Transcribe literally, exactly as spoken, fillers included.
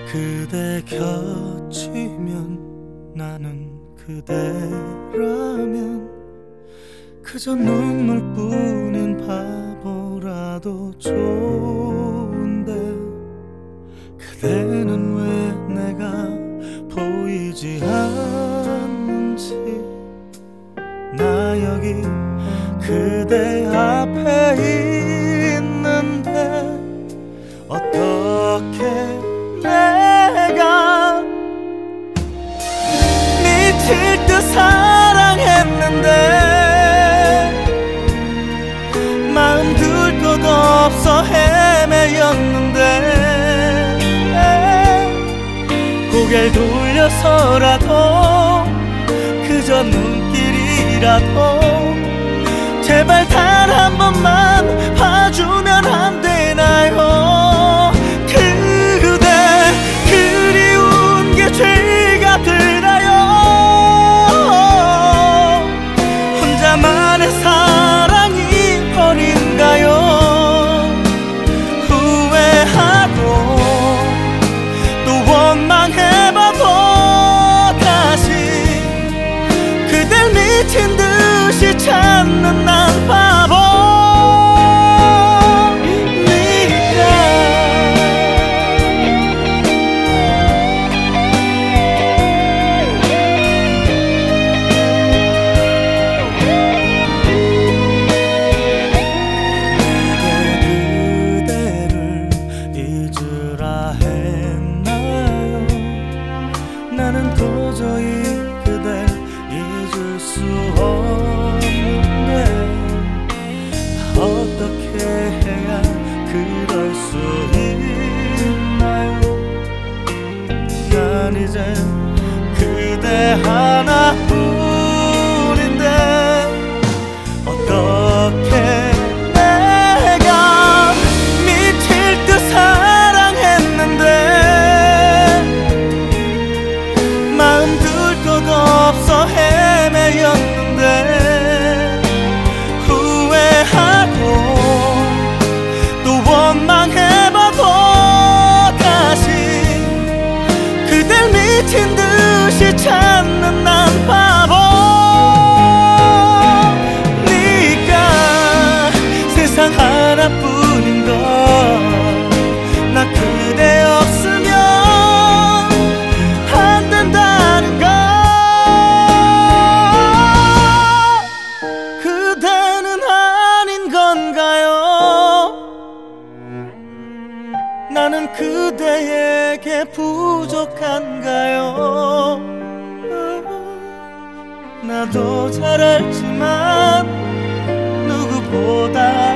그대 곁이면 나는 그대라면 그저 눈물뿐인 바보라도 좋은데 그대는 왜 내가 보이지 않는지 나 여기 그대 앞에 있는데 어떻게 내가 미칠 듯 사랑했는데 마음 둘 곳 없어 헤매였는데 고개를 돌려서라도 그저 눈길이라도 제발 단 한 번만 봐주면 안 되나요? 그대 그리운 게 죄가 되나요? 혼자만의 사랑이 버린가요? 후회하고 또 원망해봐도 다시 그댈 미친 듯이 찾는 난 바보. 나는 도저히 그댈 잊을 수 없는데 어떻게 해야 그럴 수 있나요? 난 이제 그대 하나뿐인데 어떻게 내가 미칠 듯 사랑했는데 마음 둘 곳 없어 헤매였는데 후회하고 또 원망해봐도 다시 그댈 미친 듯이 찾는 난 바보. 네가 세상 하나뿐인 걸 나 그대 없으면 나는 그대에게 부족한가요? 나도 잘 알지만 누구보다